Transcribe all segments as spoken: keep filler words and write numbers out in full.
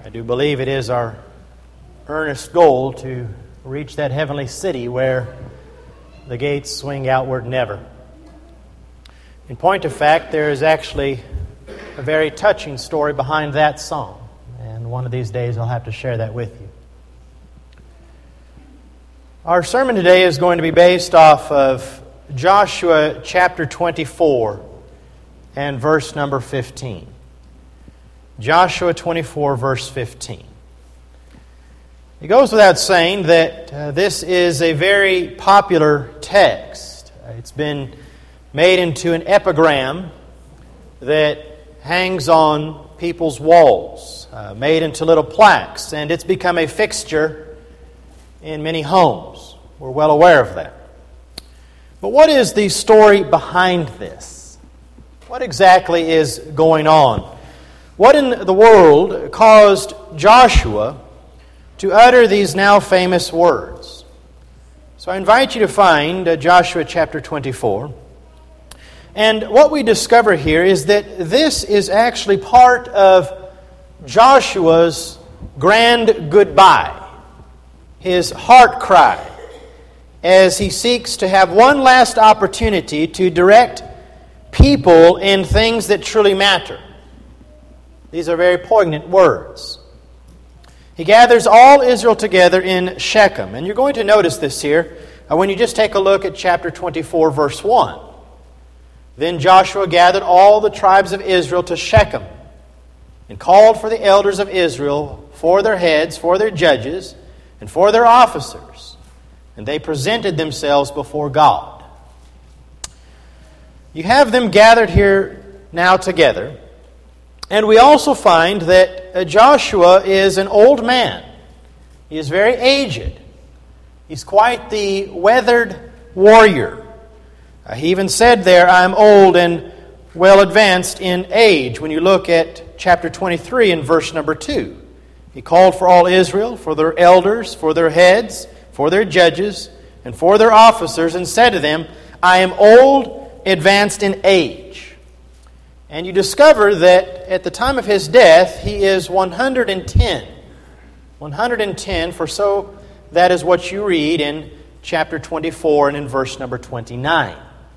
I do believe it is our earnest goal to reach that heavenly city where the gates swing outward never. In point of fact, there is actually a very touching story behind that song, and one of these days I'll have to share that with you. Our sermon today is going to be based off of Joshua chapter twenty-four and verse number fifteen. Joshua twenty-four, verse fifteen. It goes without saying that uh, this is a very popular text. It's been made into an epigram that hangs on people's walls, uh, made into little plaques, and it's become a fixture in many homes. We're well aware of that. But what is the story behind this? What exactly is going on? What in the world caused Joshua to utter these now famous words? So I invite you to find uh, Joshua chapter twenty-four. And what we discover here is that this is actually part of Joshua's grand goodbye, his heart cry, as he seeks to have one last opportunity to direct people in things that truly matter. These are very poignant words. He gathers all Israel together in Shechem. And you're going to notice this here uh, when you just take a look at chapter twenty-four, verse one. Then Joshua gathered all the tribes of Israel to Shechem and called for the elders of Israel, for their heads, for their judges, and for their officers. And they presented themselves before God. You have them gathered here now together. And we also find that Joshua is an old man. He is very aged. He's quite the weathered warrior. Uh, he even said there, I am old and well advanced in age. When you look at chapter twenty-three and verse number two. He called for all Israel, for their elders, for their heads, for their judges, and for their officers, and said to them, I am old, advanced in age. And you discover that at the time of his death, he is one hundred ten. one hundred ten, for so that is what you read in chapter twenty-four and in verse number twenty-nine.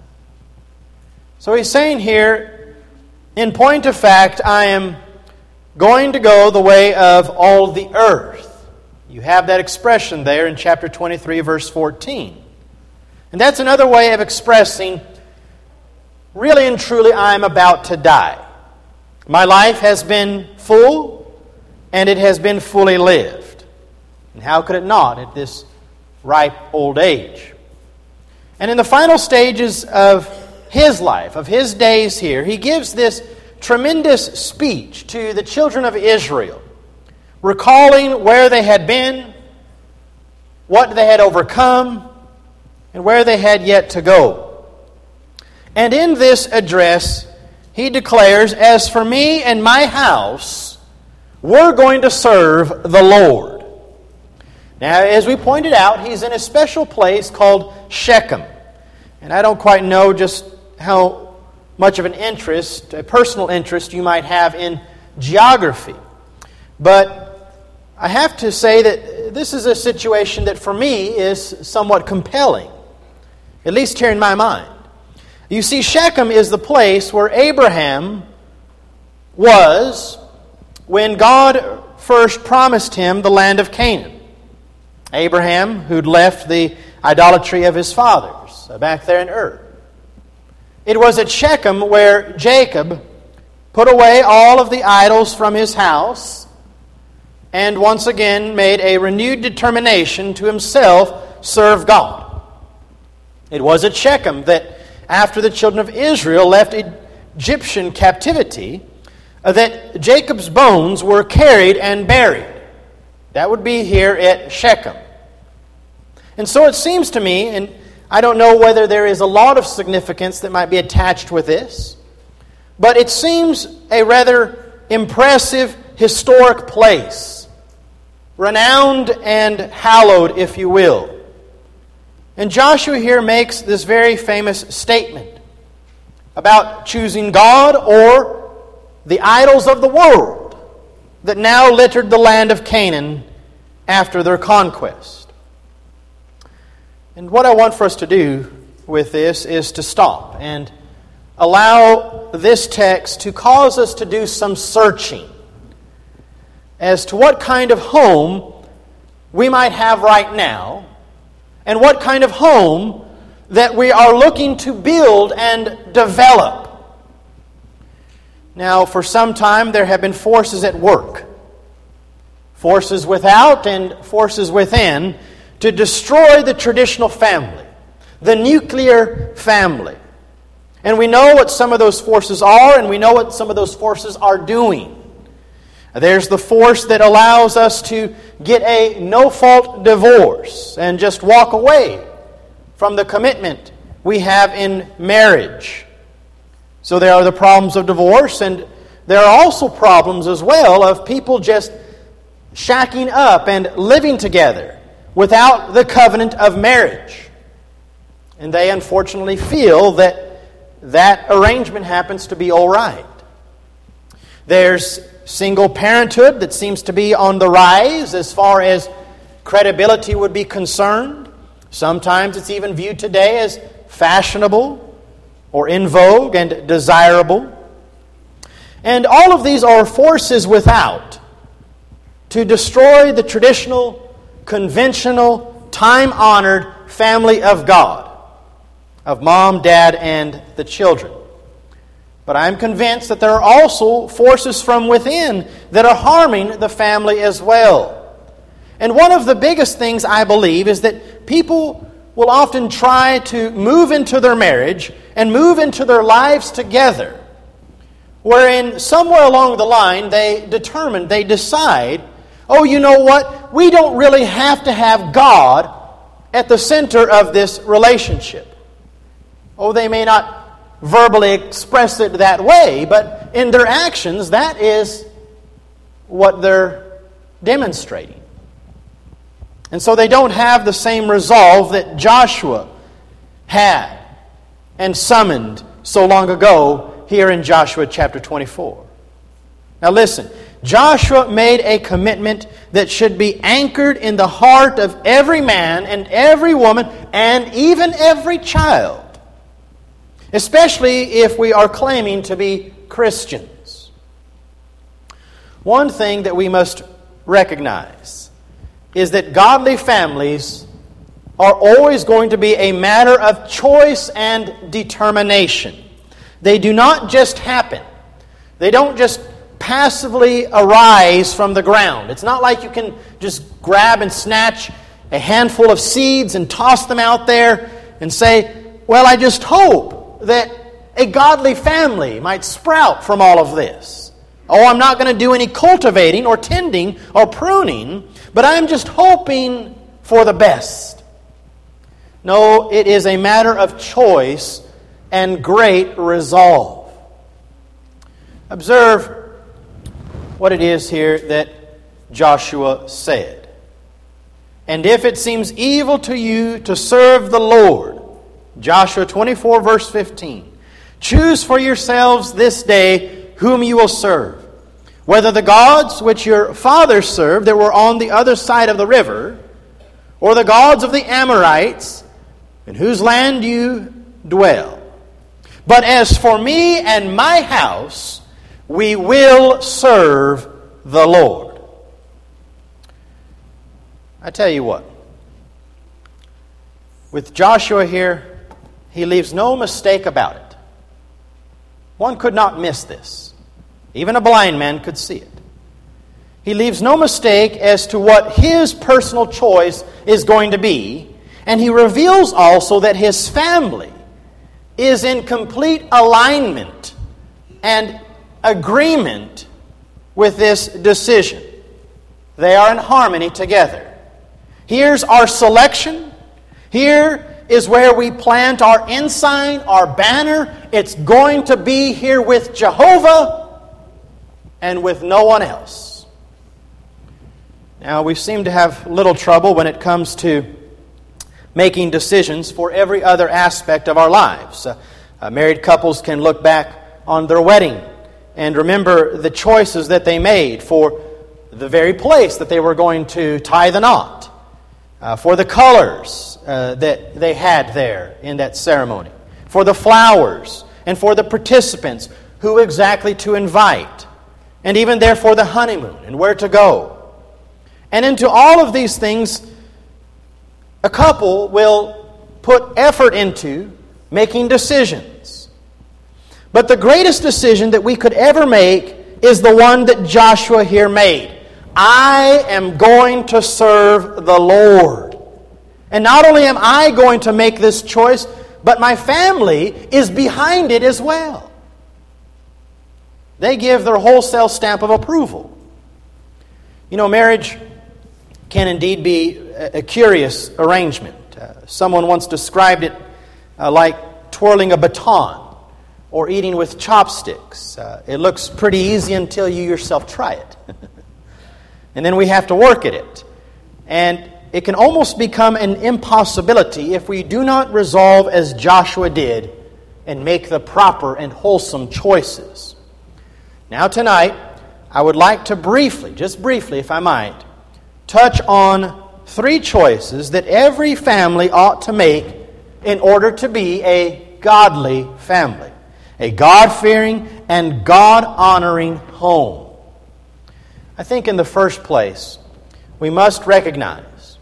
So he's saying here, in point of fact, I am going to go the way of all the earth. You have that expression there in chapter twenty-three, verse fourteen. And that's another way of expressing, really and truly, I am about to die. My life has been full, and it has been fully lived. And how could it not at this ripe old age? And in the final stages of his life, of his days here, he gives this tremendous speech to the children of Israel, recalling where they had been, what they had overcome, and where they had yet to go. And in this address, he declares, as for me and my house, we're going to serve the Lord. Now, as we pointed out, he's in a special place called Shechem. And I don't quite know just how much of an interest, a personal interest, you might have in geography. But I have to say that this is a situation that for me is somewhat compelling, at least here in my mind. You see, Shechem is the place where Abraham was when God first promised him the land of Canaan. Abraham, who'd left the idolatry of his fathers back there in Ur. It was at Shechem where Jacob put away all of the idols from his house and once again made a renewed determination to himself serve God. It was at Shechem that after the children of Israel left Egyptian captivity, uh, that Jacob's bones were carried and buried. That would be here at Shechem. And so it seems to me, and I don't know whether there is a lot of significance that might be attached with this, but it seems a rather impressive historic place, renowned and hallowed, if you will. And Joshua here makes this very famous statement about choosing God or the idols of the world that now littered the land of Canaan after their conquest. And what I want for us to do with this is to stop and allow this text to cause us to do some searching as to what kind of home we might have right now and what kind of home that we are looking to build and develop. Now, for some time there have been forces at work, forces without and forces within, to destroy the traditional family, the nuclear family. And we know what some of those forces are, and we know what some of those forces are doing. There's the force that allows us to get a no-fault divorce and just walk away from the commitment we have in marriage. So there are the problems of divorce, and there are also problems as well of people just shacking up and living together without the covenant of marriage. And they unfortunately feel that that arrangement happens to be all right. There's single parenthood that seems to be on the rise as far as credibility would be concerned. Sometimes it's even viewed today as fashionable or in vogue and desirable. And all of these are forces without to destroy the traditional, conventional, time-honored family of God, of mom, dad, and the children. But I'm convinced that there are also forces from within that are harming the family as well. And one of the biggest things, I believe, is that people will often try to move into their marriage and move into their lives together, wherein somewhere along the line they determine, they decide, oh, you know what? We don't really have to have God at the center of this relationship. Oh, they may not verbally express it that way, but in their actions, that is what they're demonstrating. And so they don't have the same resolve that Joshua had and summoned so long ago here in Joshua chapter twenty-four. Now listen, Joshua made a commitment that should be anchored in the heart of every man and every woman and even every child, especially if we are claiming to be Christians. One thing that we must recognize is that godly families are always going to be a matter of choice and determination. They do not just happen. They don't just passively arise from the ground. It's not like you can just grab and snatch a handful of seeds and toss them out there and say, well, I just hope that a godly family might sprout from all of this. Oh, I'm not going to do any cultivating or tending or pruning, but I'm just hoping for the best. No, it is a matter of choice and great resolve. Observe what it is here that Joshua said. And if it seems evil to you to serve the Lord, Joshua twenty-four, verse fifteen, choose for yourselves this day whom you will serve, whether the gods which your fathers served that were on the other side of the river, or the gods of the Amorites, in whose land you dwell. But as for me and my house, we will serve the Lord. I tell you what, with Joshua here, he leaves no mistake about it. One could not miss this. Even a blind man could see it. He leaves no mistake as to what his personal choice is going to be, and he reveals also that his family is in complete alignment and agreement with this decision. They are in harmony together. Here's our selection. Here is where we plant our ensign, our banner. It's going to be here with Jehovah and with no one else. Now, we seem to have little trouble when it comes to making decisions for every other aspect of our lives. Uh, uh, married couples can look back on their wedding and remember the choices that they made for the very place that they were going to tie the knot, uh, for the colors uh, that they had there in that ceremony, for the flowers, and for the participants, who exactly to invite, and even there for the honeymoon and where to go. And into all of these things, a couple will put effort into making decisions. But the greatest decision that we could ever make is the one that Joshua here made. I am going to serve the Lord. And not only am I going to make this choice, but my family is behind it as well. They give their wholesale stamp of approval. You know, marriage can indeed be a curious arrangement. Uh, someone once described it uh, like twirling a baton or eating with chopsticks. Uh, it looks pretty easy until you yourself try it. And then we have to work at it. And it can almost become an impossibility if we do not resolve as Joshua did and make the proper and wholesome choices. Now tonight, I would like to briefly, just briefly if I might, touch on three choices that every family ought to make in order to be a godly family, a God-fearing and God-honoring home. I think in the first place, we must recognize,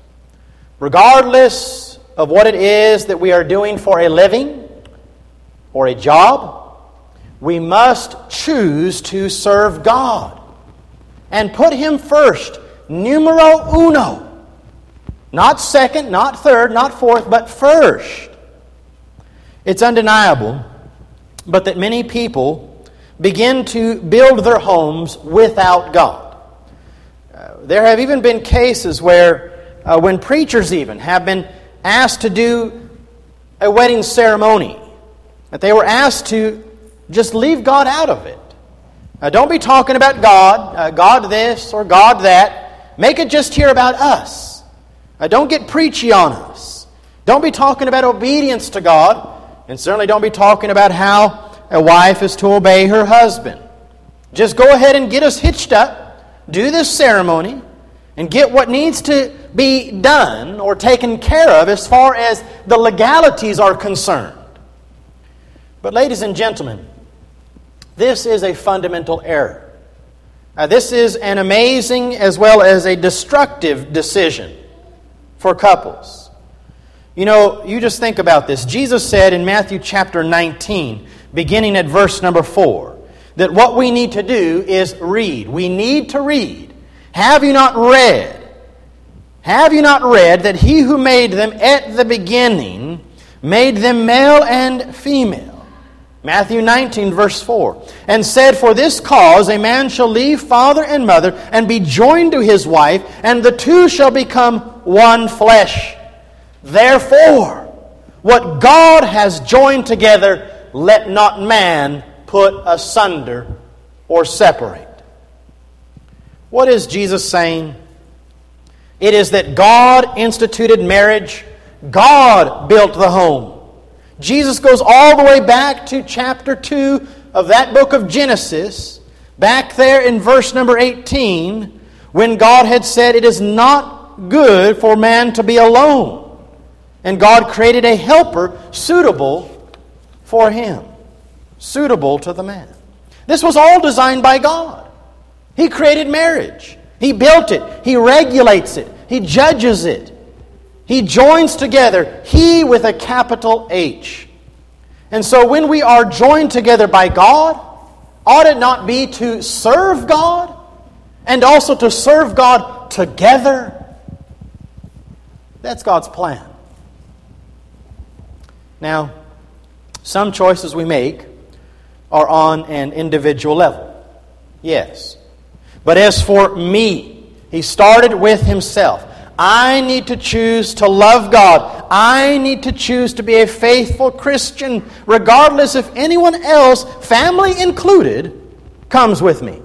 regardless of what it is that we are doing for a living or a job, we must choose to serve God and put Him first, numero uno. Not second, not third, not fourth, but first. It's undeniable, but that many people begin to build their homes without God. Uh, there have even been cases where, uh, when preachers even have been asked to do a wedding ceremony, that they were asked to just leave God out of it. Uh, don't be talking about God, uh, God this or God that. Make it just here about us. Uh, don't get preachy on us. Don't be talking about obedience to God, and certainly don't be talking about how a wife is to obey her husband. Just go ahead and get us hitched up, do this ceremony, and get what needs to be done or taken care of as far as the legalities are concerned. But ladies and gentlemen, this is a fundamental error. Uh, this is an amazing as well as a destructive decision for couples. You know, you just think about this. Jesus said in Matthew chapter nineteen, beginning at verse number four, that what we need to do is read. We need to read. Have you not read? Have you not read that He who made them at the beginning made them male and female? Matthew nineteen, verse four. And said, for this cause a man shall leave father and mother, and be joined to his wife, and the two shall become one flesh. Therefore, what God has joined together, let not man put asunder or separate. What is Jesus saying? It is that God instituted marriage. God built the home. Jesus goes all the way back to chapter two of that book of Genesis, back there in verse number eighteen, when God had said, it is not good for man to be alone. And God created a helper suitable for him, suitable to the man. This was all designed by God. He created marriage. He built it. He regulates it. He judges it. He joins together, He with a capital H. And so when we are joined together by God, ought it not be to serve God and also to serve God together? That's God's plan. Now, some choices we make are on an individual level. Yes. But as for me, He started with Himself. I need to choose to love God. I need to choose to be a faithful Christian, regardless if anyone else, family included, comes with me.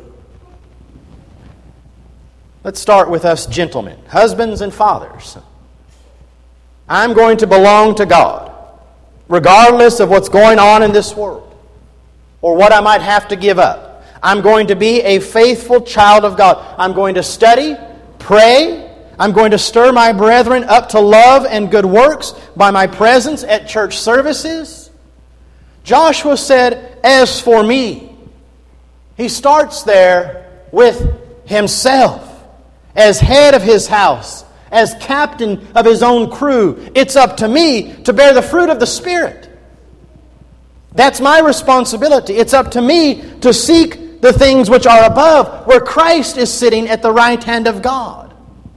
Let's start with us gentlemen, husbands and fathers. I'm going to belong to God, regardless of what's going on in this world, or what I might have to give up. I'm going to be a faithful child of God. I'm going to study, pray. I'm going to stir my brethren up to love and good works by my presence at church services. Joshua said, as for me, he starts there with himself as head of his house, as captain of his own crew. It's up to me to bear the fruit of the Spirit. That's my responsibility. It's up to me to seek the things which are above, where Christ is sitting at the right hand of God.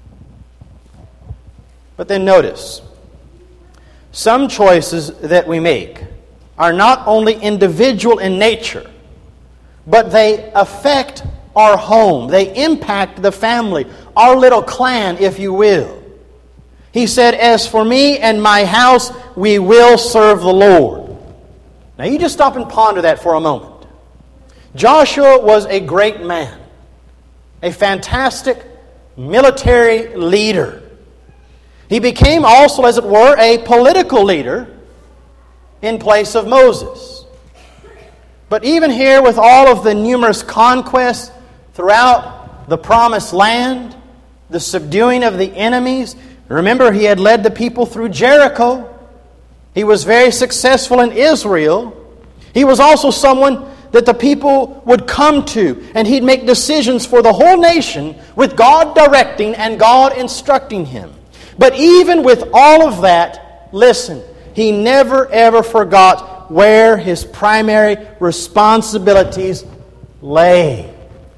But then notice, some choices that we make are not only individual in nature, but they affect our home. They impact the family, our little clan, if you will. He said, as for me and my house, we will serve the Lord. Now you just stop and ponder that for a moment. Joshua was a great man, a fantastic military leader. He became also, as it were, a political leader in place of Moses. But even here, with all of the numerous conquests throughout the promised land, the subduing of the enemies, remember he had led the people through Jericho. He was very successful in Israel. He was also someone that the people would come to, and he'd make decisions for the whole nation with God directing and God instructing him. But even with all of that, listen, he never ever forgot where his primary responsibilities lay.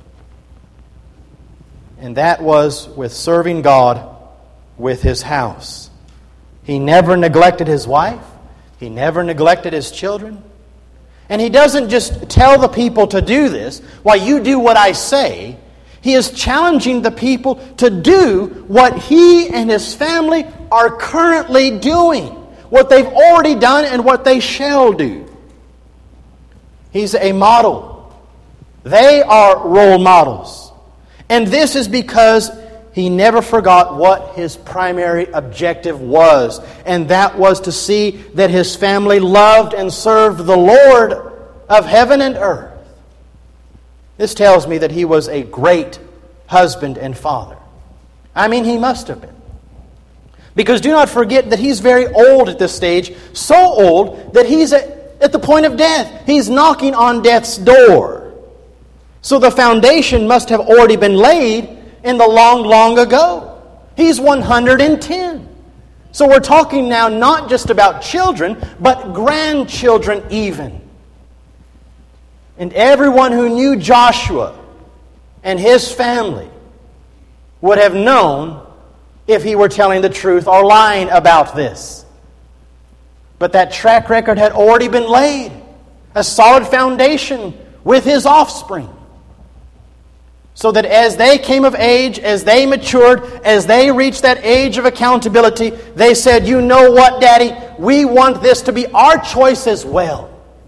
And that was with serving God with his house. He never neglected his wife. He never neglected his children. And he doesn't just tell the people to do this, "Why, you do what I say." He is challenging the people to do what he and his family are currently doing, what they've already done and what they shall do. He's a model. They are role models. And this is because he never forgot what his primary objective was, and that was to see that his family loved and served the Lord of heaven and earth. This tells me that he was a great husband and father. I mean, he must have been. Because do not forget that he's very old at this stage, so old that he's at, at the point of death. He's knocking on death's door. So the foundation must have already been laid in the long, long ago. He's one hundred ten. So we're talking now not just about children, but grandchildren even. And everyone who knew Joshua and his family would have known if he were telling the truth or lying about this. But that track record had already been laid, a solid foundation with his offspring. So that as they came of age, as they matured, as they reached that age of accountability, they said, "You know what, Daddy? We want this to be our choice as well,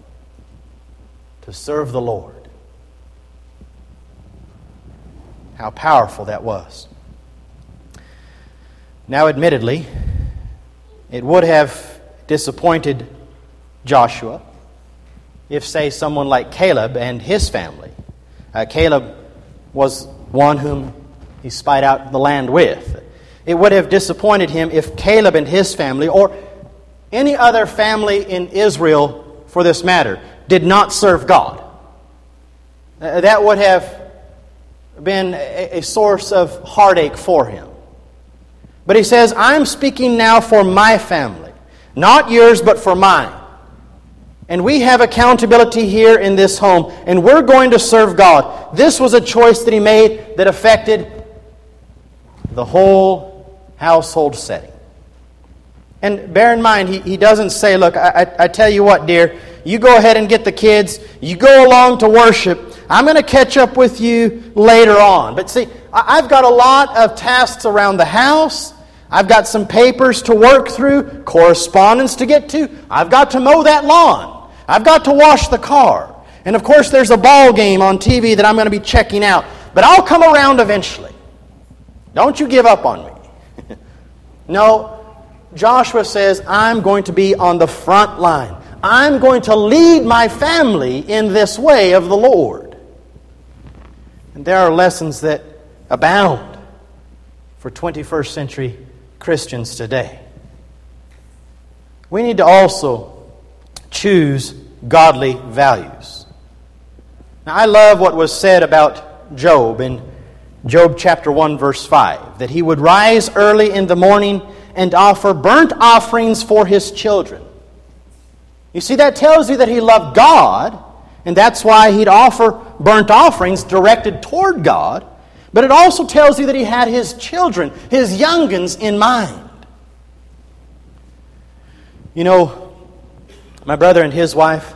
to serve the Lord." How powerful that was. Now, admittedly, it would have disappointed Joshua if, say, someone like Caleb and his family. Uh, Caleb was one whom he spied out the land with. It would have disappointed him if Caleb and his family, or any other family in Israel for this matter, did not serve God. Uh, that would have been a, a source of heartache for him. But he says, "I'm speaking now for my family, not yours, but for mine. And we have accountability here in this home, and we're going to serve God." This was a choice that he made that affected the whole household setting. And bear in mind, he, he doesn't say, "Look, I, I, I tell you what, dear, you go ahead and get the kids, you go along to worship. I'm going to catch up with you later on." But see, I've got a lot of tasks around the house. I've got some papers to work through, correspondence to get to. I've got to mow that lawn. I've got to wash the car. And of course, there's a ball game on T V that I'm going to be checking out. But I'll come around eventually. Don't you give up on me. No, Joshua says, I'm going to be on the front line. I'm going to lead my family in this way of the Lord. And there are lessons that abound for twenty-first century Christians today. We need to also choose godly values. Now, I love what was said about Job in Job chapter one, verse five, that he would rise early in the morning and offer burnt offerings for his children. You see, that tells you that he loved God, and that's why he'd offer burnt offerings directed toward God. But it also tells you that he had his children, his young'uns, in mind. You know, my brother and his wife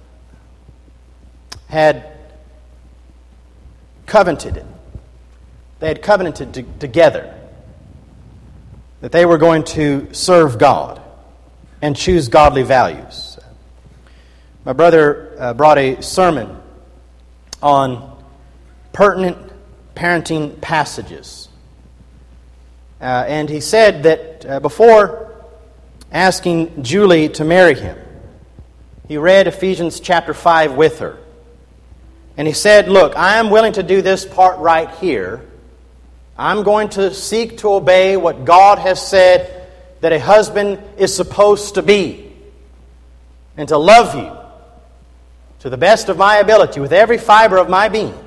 had covenanted it. They had covenanted to, together that they were going to serve God and choose godly values. My brother uh, brought a sermon on pertinent parenting passages. Uh, and he said that uh, before asking Julie to marry him, he read Ephesians chapter five with her. And he said, look, I am willing to do this part right here. I'm going to seek to obey what God has said that a husband is supposed to be, and to love you to the best of my ability with every fiber of my being.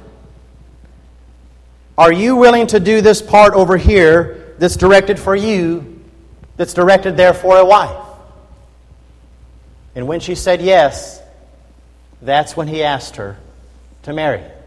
Are you willing to do this part over here that's directed for you, that's directed there for a wife? And when she said yes, that's when he asked her to marry him.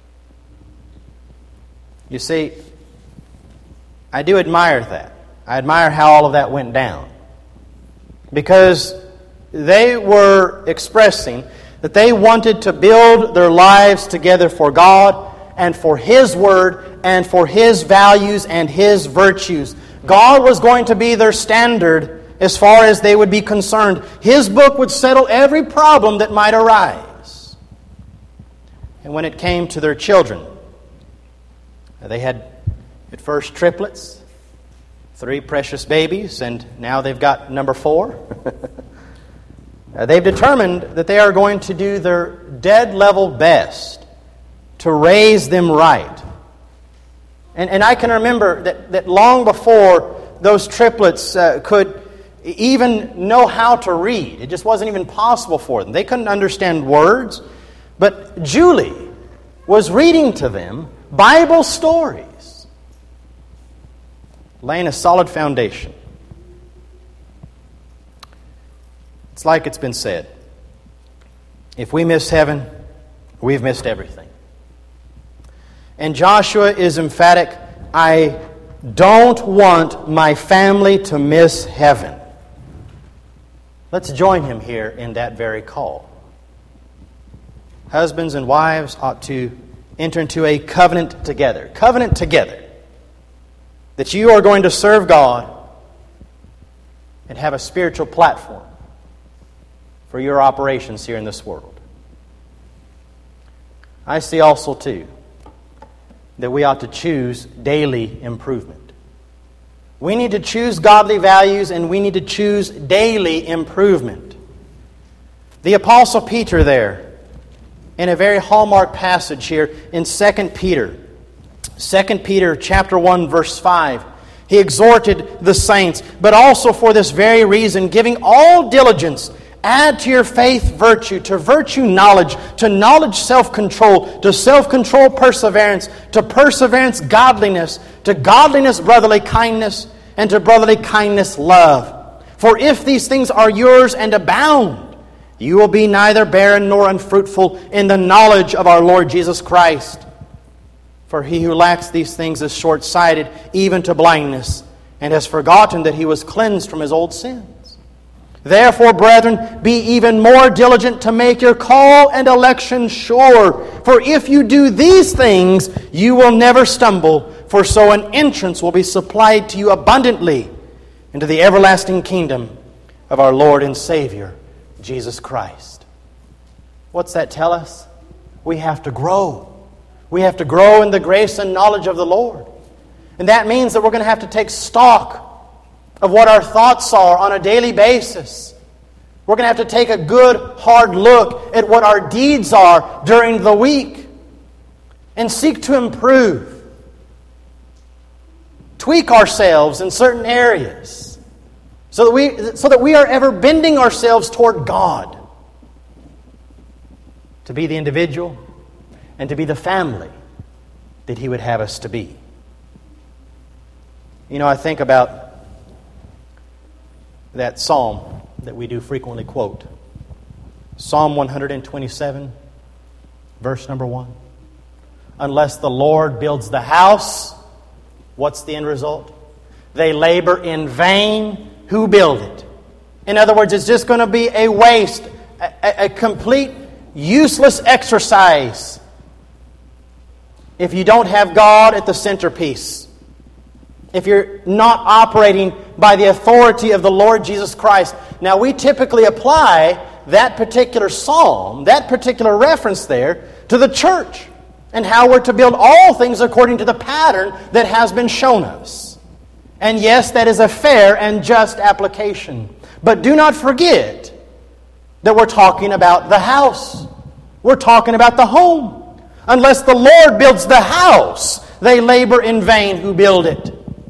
You see, I do admire that. I admire how all of that went down. Because they were expressing that they wanted to build their lives together for God and for His Word and for His values and His virtues. God was going to be their standard as far as they would be concerned. His book would settle every problem that might arise. And when it came to their children, they had at first triplets, three precious babies, and now they've got number four. Uh, they've determined that they are going to do their dead-level best to raise them right. And, and I can remember that, that long before those triplets uh, could even know how to read, it just wasn't even possible for them. They couldn't understand words. But Julie was reading to them Bible stories, laying a solid foundation. It's like it's been said, if we miss heaven, we've missed everything. And Joshua is emphatic, I don't want my family to miss heaven. Let's join him here in that very call. Husbands and wives ought to enter into a covenant together. Covenant together. That you are going to serve God and have a spiritual platform for your operations here in this world. I see also, too, that we ought to choose daily improvement. We need to choose godly values, and we need to choose daily improvement. The Apostle Peter there, in a very hallmark passage here in Second Peter, Second Peter chapter one, verse five, he exhorted the saints, but also for this very reason, giving all diligence, add to your faith virtue, to virtue knowledge, to knowledge self-control, to self-control perseverance, to perseverance godliness, to godliness brotherly kindness, and to brotherly kindness love. For if these things are yours and abound, you will be neither barren nor unfruitful in the knowledge of our Lord Jesus Christ. For he who lacks these things is short-sighted, even to blindness, and has forgotten that he was cleansed from his old sins. Therefore, brethren, be even more diligent to make your call and election sure. For if you do these things, you will never stumble, for so an entrance will be supplied to you abundantly into the everlasting kingdom of our Lord and Savior, Jesus Christ. What's that tell us? We have to grow. We have to grow in the grace and knowledge of the Lord. And that means that we're going to have to take stock of what our thoughts are on a daily basis. We're going to have to take a good, hard look at what our deeds are during the week. and seek to improve. Tweak ourselves in certain areas so that we, so that we are ever bending ourselves toward God to be the individual and to be the family that He would have us to be. You know, I think about that psalm that we do frequently quote. Psalm one twenty-seven, verse number one. Unless the Lord builds the house, what's the end result? They labor in vain who build it. In other words, it's just going to be a waste, a, a complete useless exercise if you don't have God at the centerpiece. If you're not operating by the authority of the Lord Jesus Christ. Now, we typically apply that particular psalm, that particular reference there, to the church and how we're to build all things according to the pattern that has been shown us. And yes, that is a fair and just application. But do not forget that we're talking about the house. We're talking about the home. Unless the Lord builds the house, they labor in vain who build it.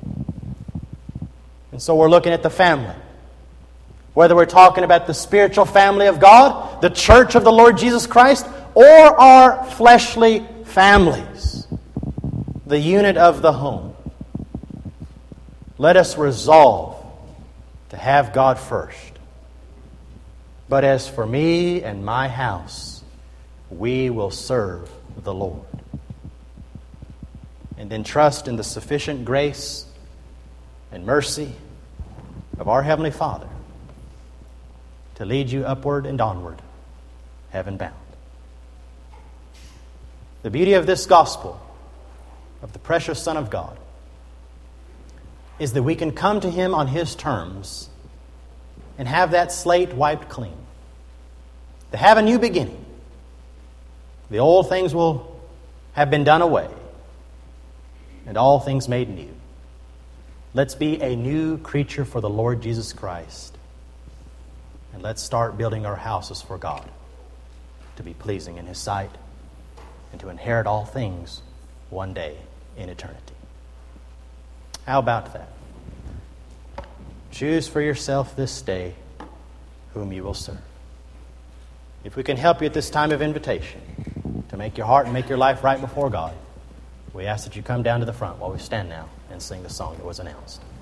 And so we're looking at the family. Whether we're talking about the spiritual family of God, the church of the Lord Jesus Christ, or our fleshly families, the unit of the home. Let us resolve to have God first. But as for me and my house, we will serve the Lord. And then trust in the sufficient grace and mercy of our Heavenly Father to lead you upward and onward, heaven bound. The beauty of this gospel of the precious Son of God is that we can come to Him on His terms and have that slate wiped clean. To have a new beginning. The old things will have been done away, and all things made new. Let's be a new creature for the Lord Jesus Christ. And let's start building our houses for God to be pleasing in His sight and to inherit all things one day in eternity. How about that? Choose for yourself this day whom you will serve. If we can help you at this time of invitation to make your heart and make your life right before God, we ask that you come down to the front while we stand now and sing the song that was announced.